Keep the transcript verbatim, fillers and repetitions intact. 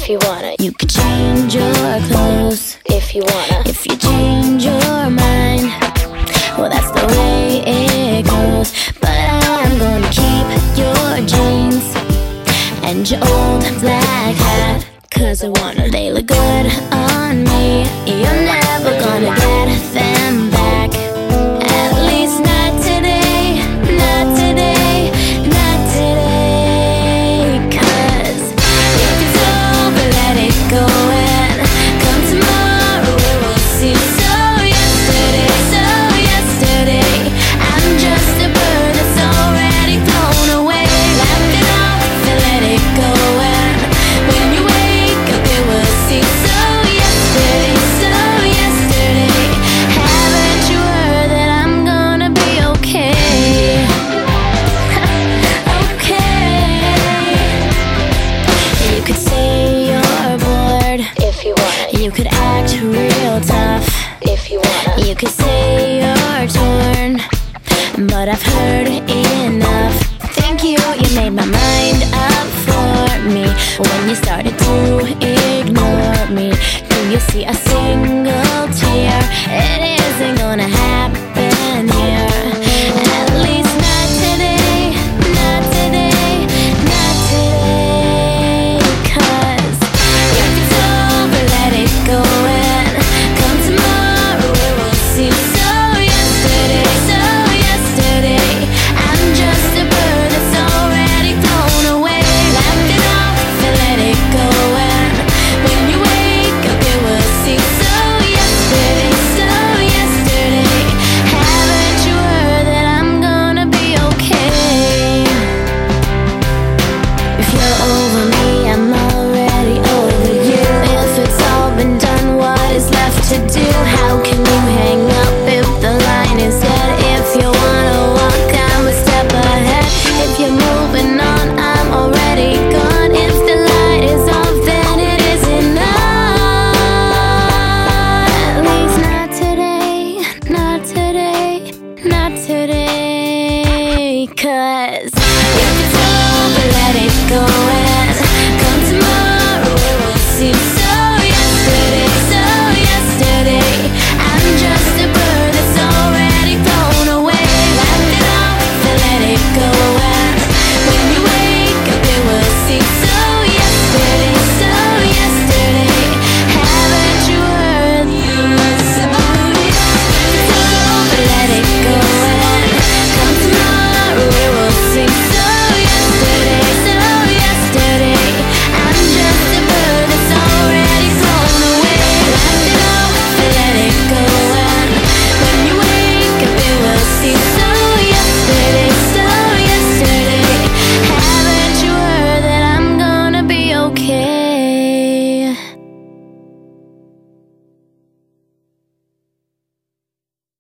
if you wanna. You could change your clothes if you wanna. If you change your mind, well, that's the way it goes. But I'm gonna keep your jeans and your old black hat, 'cause I wanna. They look good on me. You're never gonna get them back. At least not today, not today, not today. 'Cause if it's over, let it go, and come tomorrow we will see. So yesterday, so yesterday, I'm just a bird that's already flown away. Laugh it off and let it go, and when you wake up it will see. So yesterday, so yesterday, haven't you heard that I'm gonna be okay? Okay. You could say you're bored if you want. You could act real tough if you want. You could say you're torn, but I've heard enough. Thank you, you made my mind up for me when you started to ignore me. Do you see a single